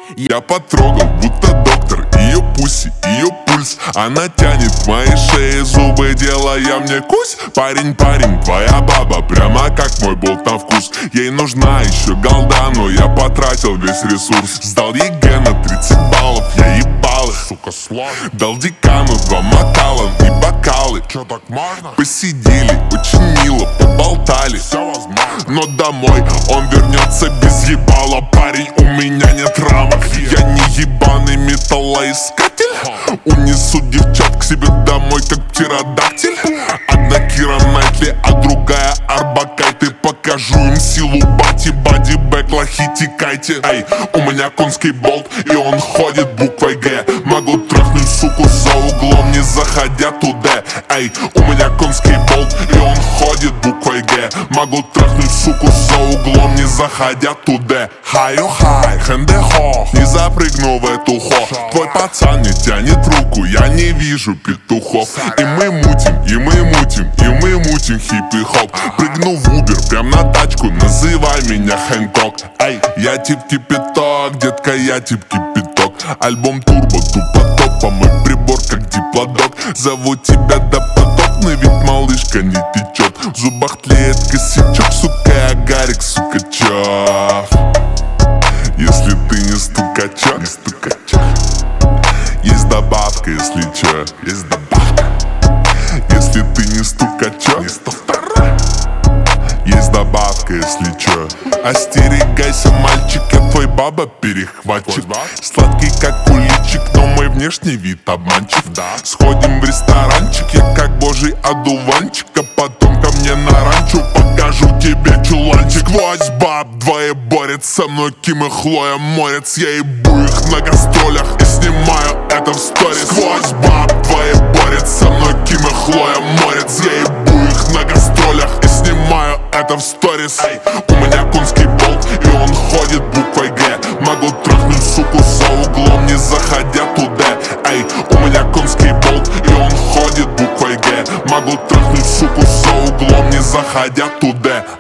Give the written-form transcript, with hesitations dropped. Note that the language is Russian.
Я потрогал, будто доктор, ее пуси, ее пульс. Она тянет к моей шее зубы, делая мне кусь. Парень, твоя баба, прямо как мой болт на вкус. Ей нужна еще голда, но я потратил весь ресурс. Сдал ЕГЭ на 30 баллов, я ебал их, сука, сложно. Дал декану 2 Макалан и бокалы. Чё, так можно? Посидели, очень мило, поболтали. Все возможно. Но домой он вернется без ебала. Парень, у меня нет рамок, я не ебаный металлоискатель. Унесу девчат к себе домой, как птеродактиль. Одна Кира Найтли, а другая Арбакайте. Покажу им силу бати, бадибэк, лохи, текайте. Эй, у меня конский болт, и он ходит буквой Г. Могу трахнуть суку за углом, не заходя туда. Эй, у меня конский болт, и он ходит буквой Г. Могу трахнуть суку за углом, не заходя туда. Хай-о-хай, хэнде-хо, не запрыгну в эту хо. Твой пацан не тянет руку, я не вижу петухов. И мы мутим, и мы мутим, и мы мутим хип-и-хоп. Прыгну в Uber, прям на тачку, называй меня Хэнкок. Эй, я тип кипяток, детка, я тип кипяток. Альбом турбо, тупо топ, а мой прибор как диплодок. Зову тебя до подобный, ведь малышка не течет. В зубах тлеет косячок, сука, я Гарик, сука, чё? Если ты не стукачок, есть добавка, если чё, есть добавка. Если ты не стукачок, есть добавка, если чё. Остерегайся, мальчик, я твой баба перехватчик. Сладкий как куличик, но мой внешний вид обманчив. Сходим в ресторанчик, я как божий одуванчик. А потом ко мне на ранчо, покажу тебе чуланчик. Сквозь баб двое борются со мной, Ким и Хлоя морец. Я ебу их на гастролях и снимаю это в сторис. Сквозь баб двое борются со мной, Ким и Хлоя морец. Я ебу их на гастролях и снимаю это в сторис. Эй, у меня конский болт, и он ходит буквой Г. Могу трахнуть суку за углом, не заходя туда. Эй, у меня конский болт, и он ходит буквой Г. Могу трахнуть суку за углом, не заходя туда.